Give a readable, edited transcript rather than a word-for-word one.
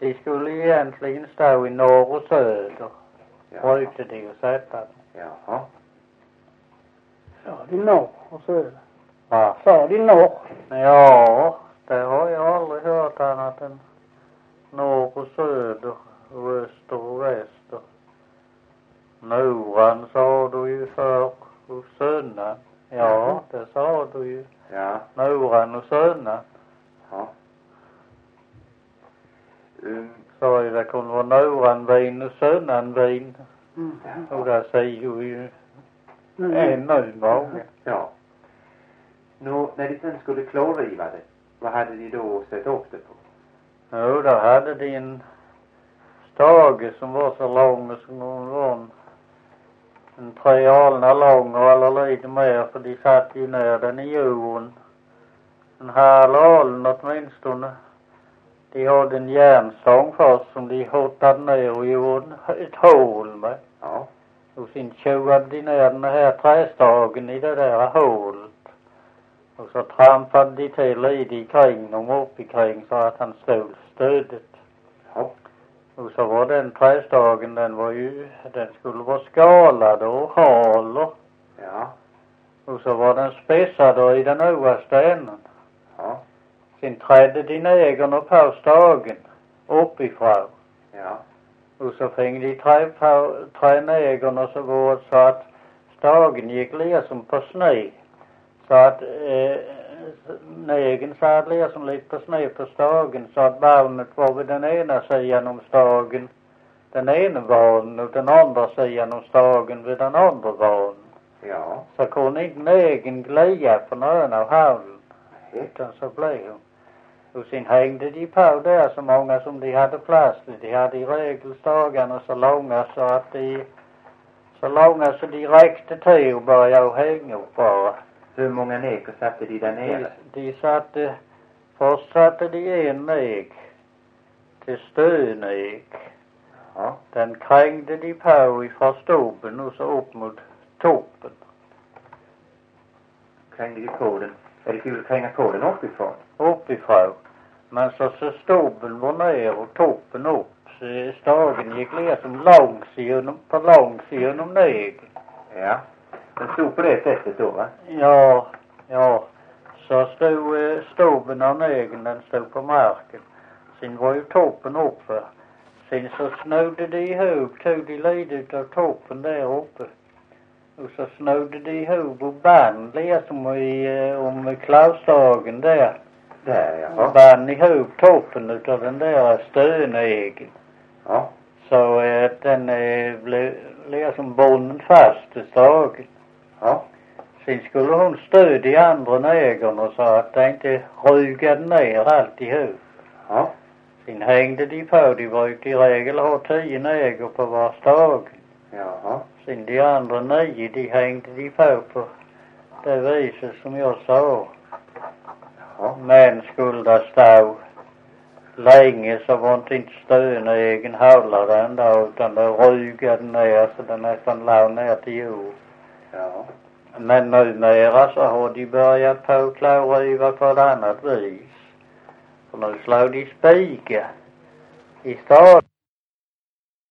De skulle egentligen stå i norr och söder. Ja. Brukade de att sätta dem. Jaha. Sa de norr och söder? Va? Sa de norr? Ja, det har jag aldrig hört annat än norr och söder och öster och väster. Noran sa du ju för och sönnen. Ja, det sa du ju. Ja. Noran och sönnen. Ja. Sa ju det kunde vara Noran vin och sönnen vin. Och där säger ju ännu många. Ja. Nå, när de sen skulle klorriva det, vad hade de då sett upp det på? Jo, då hade de en stage som var så lång som var en 3 alnar lång och eller lite mer, för de satt ju ner den i jorden. En halv aln åtminstone. De hade en järnstång först som de hottade ner och gjorde ett hål med. Ja. Och sen tjuvade de ner den här trästagen i det där hålet. Och så trampade de till lite i kring dem upp i kring så att han stod stödet. Ja. Och så var den trästagen, den skulle vara skalad och hal. Ja. Och så var den spetsad i den översta änden. Ja. Sen trädde de nägarna på stagen uppifrån. Ja. Och så fick de trä nägarna så var så att stagen gick liksom på sned. Så att nägen satt liksom lite på sned på stagen så att barnet var vid den ena sidan om stagen. Den ena vanen och den andra sidan om stagen vid den andra vanen. Ja. Så kunde inte nägen glida på någon av havlen. Utan så blev hon. Och sen hängde de på där så många som de hade plats. De hade i regel stagarna så långa så att de räckte till och började hänga upp bara. Hur många näker satte de där nere? Först satte de en näg till stönäg. Ja. Den krängde de på ifrån stoben och så upp mot toppen. Krängde de på den? Är det kul att kränga på den uppifrån? Uppifrån. Men så stoben var ner och toppen upp. Så stagen gick liksom på långs genom nägen. Ja. Den stod på det sättet då, va? Ja. Så stod stoben av nägen, den stod på marken. Sen var ju toppen uppe. Sen så snodde de ihop, tog de lite av toppen där uppe. Och så snodde de ihop och band liksom om klavstagen där. Där, ja. Och band ihop toppen utav den där stönägen. Ja. Så den blev liksom bonden fast i stagen. Ja. Sen skulle hon stöd i andra nägarna så att det inte rygade ner alltihop. Ja. Sen hängde de på, de brukade i regel ha 10 nägar på var stag. Jaha. Sen de andra 9, de hängde de på det viset som jag sa. Ja. Men skulle det stå länge så var inte stönägen hållare ändå utan det rygade ner så det nästan låg ner till jord. Ja. Men numera så har de börjat på klorriva på ett annat vis. För nu slår de spika i stad.